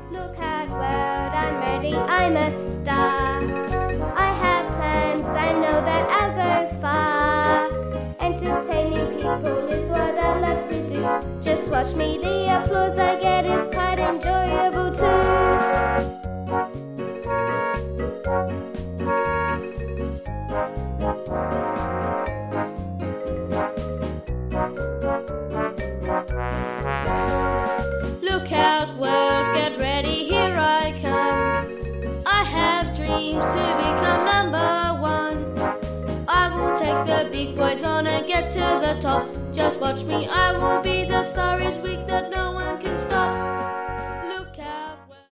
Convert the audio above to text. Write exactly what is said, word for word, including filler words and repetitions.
Look out world, I'm ready, I'm a star. I have plans, I know that I'll go far. Entertaining people is what I love to do. Just watch me, the applause I get is quite enjoyable too. Look out world, get ready, here I come. I have dreams to become number one. I will take the big boys on and get to the top. Just watch me, I will be the star each week that no one can stop.